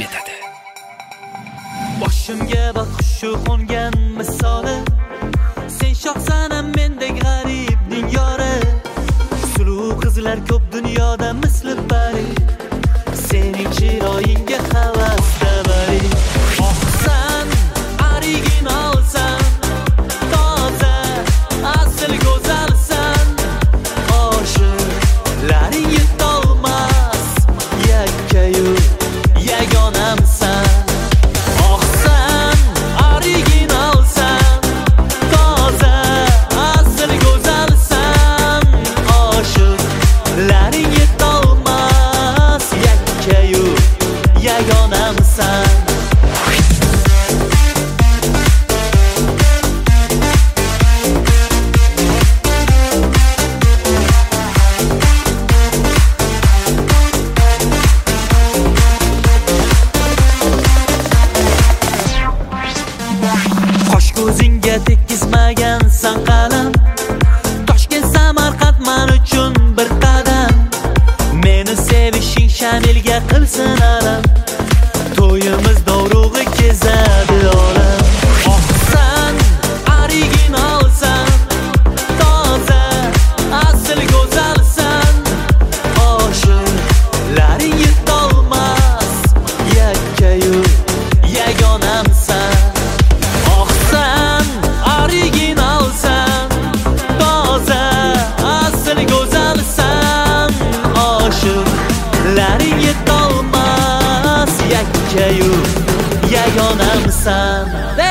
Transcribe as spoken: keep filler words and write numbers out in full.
etadi. Boshimga baxshi qo'ngan misoli, sen shohsanam mendek g'aribning yori. Suluv qizlar ko'p dunyoda misli bari, sening chiroyingga havasda bari. Oqsan, originalsan, toza, asl go'zalsan. Oshiqlaring yetolmas, yakkayu yagonamsan. Oqsan, originalsan, toza, asl go'zalsan. Oshiqlaring yetolmas, yakkayu yagonamsan. Qosh ko'zingga tekizmagansan qalam, Toshkent Samarqand men uchun bir qadam. Meni sevishing Shamilga qilsin alam, to'yimiz dovrug'i kezadi olam. Oqsan, originalsan, toza, asl go'zalsan. Oshiqlaring yetolmas, yakkayu yagonamsan. Oqsan, originalsan, toza, asl go'zalsan. Oshiqlaring yetolmas, yakkayu yagonamsan.